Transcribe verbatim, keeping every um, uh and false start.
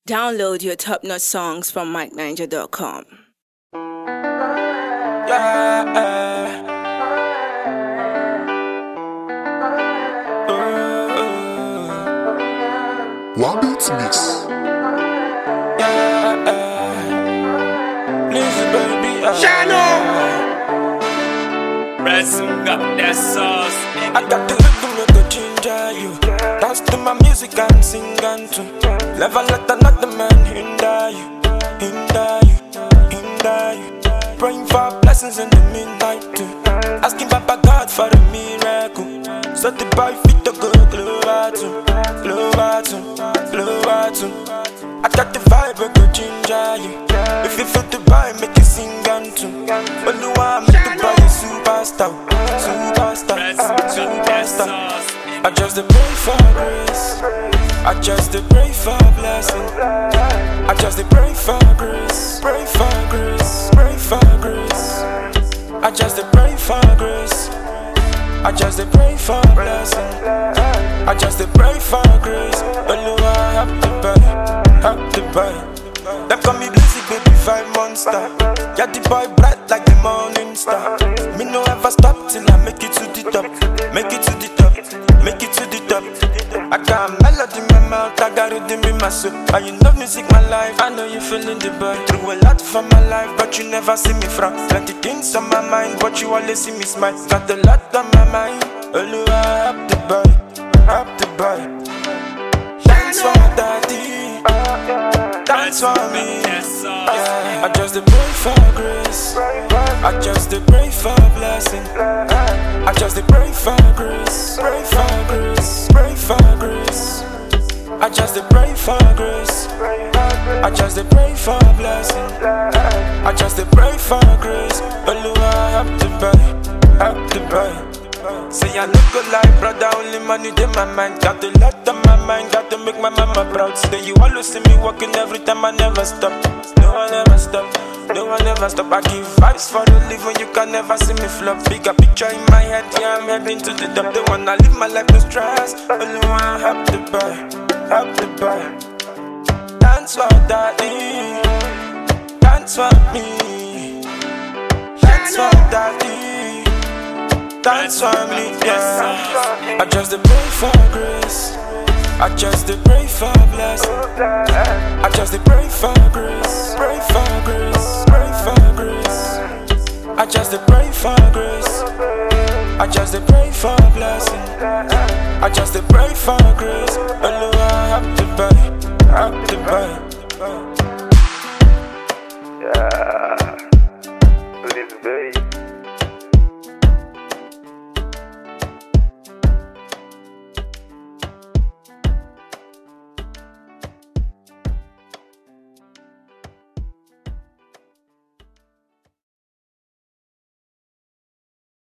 Download your top-notch songs from Mike Ninja dot com. Yeah. One Beats Mix. Yeah. Listen, baby. Uh. Ransom got that sauce. I got the rhythm with the ginger you. Dance to my music and sing and tune. Never let another man hinder you, hinder you, hinder you. Praying for blessings in the midnight too. Asking Papa God for a miracle. So the boy fit to go global too, global too, global too. I got the vibe with the ginger you. If you feel the vibe, make you sing and tune. But you want me to buy a superstar, superstar, superstar. I just a pray for grace. I just a pray for blessing. I just a pray for grace, pray for grace, pray for grace. I just a pray for grace. I just a pray for blessing. I just a pray for grace. Only I have to buy, have to buy. Them call me Blizzy, baby, five monster. Yeah, the boy bright like the morning star. Me no ever stop till I make it to the top, make it to the top, make it to the top. I got melody in my mouth, I got rhythm in my soul. And you love music, my life, I know you feeling the boy. Through a lot for my life, but you never see me frown. Plenty things on my mind, but you always see me smile. Got a lot on my mind, only I have to buy, have to buy. Dance for daddy, dance for me. Yeah. I just a pray for grace, I just a pray for blessing. I just a pray for grace, pray for grace, pray for grace. I just a pray for grace, I just a pray for blessing. I just a pray for grace. Only I have to buy, have to buy. Say I look good like brother, only money in my mind. Got a lot on my mind, got to make my mama proud. Say you always see me walking every time, I never stop. No, I never stop, no, I never stop. I give vibes for the living, you can never see me flop. Bigger picture in my head, yeah, I'm heading to the top. They wanna live my life, no stress. Only one I have to buy, have to buy. Dance for daddy, dance for me, dance for daddy. Dance for me, yeah. I just a pray for grace. I just a pray for blessing. I just a pray for grace, pray for grace, pray for grace. I just a pray for grace. I just a pray for blessing. I just a pray for grace. Only I have to buy, have to buy.